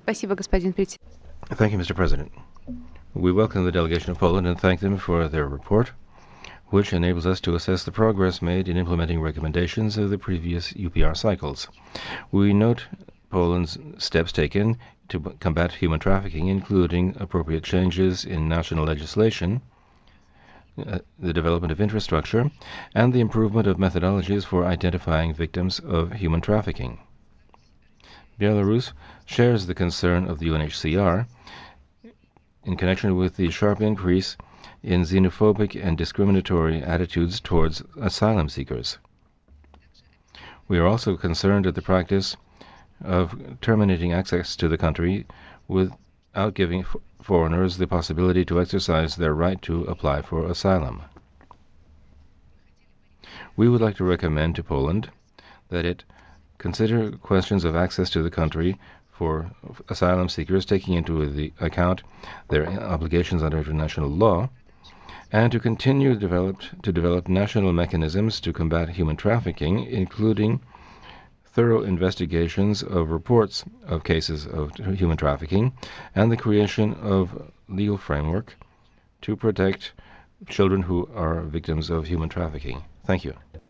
Спасибо, господин председатель. Thank you, Mr. President. We welcome the delegation of Poland and thank them for their report, which enables us to assess the progress made in implementing recommendations of the previous UPR cycles. We note Poland's steps taken to combat human trafficking, including appropriate changes in national legislation, the development of infrastructure, and the improvement of methodologies for identifying victims of human trafficking. Belarus shares the concern of the UNHCR in connection with the sharp increase in xenophobic and discriminatory attitudes towards asylum seekers. We are also concerned at the practice of terminating access to the country without giving foreigners the possibility to exercise their right to apply for asylum. We would like to recommend to Poland that it consider questions of access to the country for asylum seekers, taking into account their obligations under international law, and to continue to develop national mechanisms to combat human trafficking, including thorough investigations of reports of cases of human trafficking and the creation of legal framework to protect children who are victims of human trafficking. Thank you.